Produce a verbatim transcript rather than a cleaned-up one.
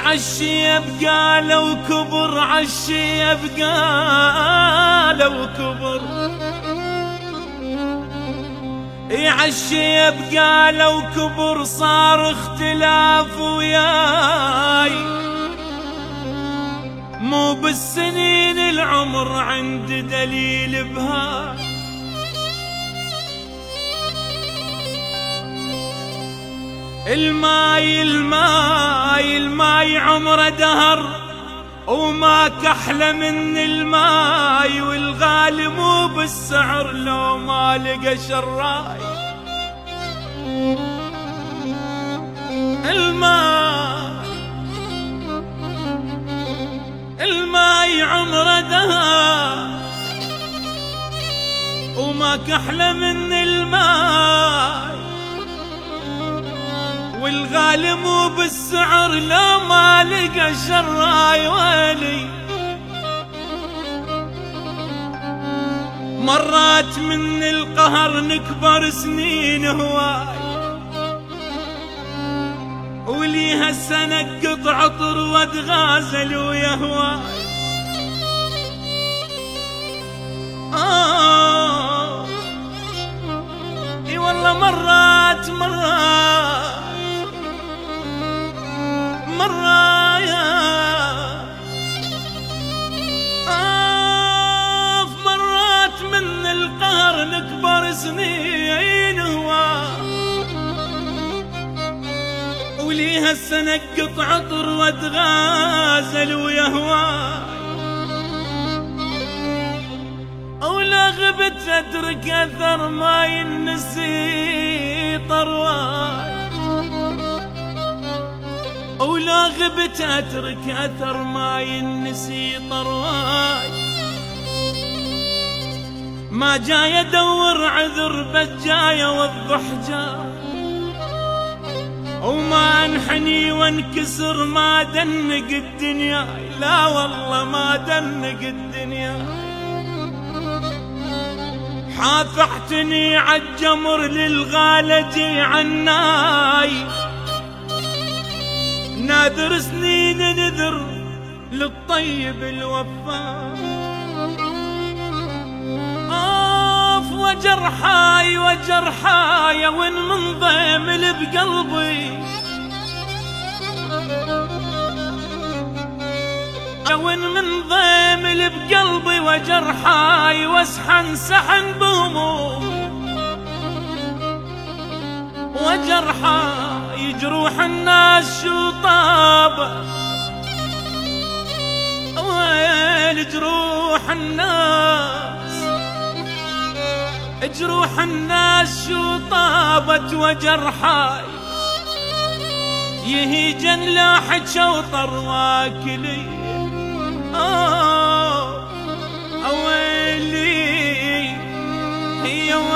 عالشيب قالوا كبر، عالشيب قالوا كبر، عالشيب قالوا كبر، صار اختلاف وياي، مو بالسنين العمر عند دليل بهاي. الماي الماي الماي عمره دهر، وما كحله من الماي، والغالي مو بالسعر لو ما لقى شراي. الماي الماي عمره دهر، وما كحله من الماي، والغالي مو بالسعر لو ما لقى شراي. ويلي مرات من القهر نكبر سنين هواي، وليها السنة قطع عطر واتغازل ويا هواي. آه اي والله مرات مرات مرايا آه مرات من القهر نكبر سنين هوا، وليها السنة قطع عطر واتغازل ويا هواي. أولا غبت أترك أثر ما ينسي طرواي، أولا غبت أترك أثر ما ينسي طرواي. ما جاي أدور عذر بس جاي أوضح جاي، وما أنحني وانكسر ما دنق الدنيا، لا والله ما دنق الدنيا. حافحتني عالجمر للغالجي عناي، نادر سنين نذر للطيب الوفاء. آف وجرحاي وجرحاي وين من ضيمل بقلبي، وين من ضيمل بقلبي وجرحاي، واسحن سحن بهمومي وجرحاي. جروح الناس شو طابة، وين جروح الناس، جروح الناس شو طابت وجرحاي. يهيجن لاحد شوطر واكلي، آه أويلي هي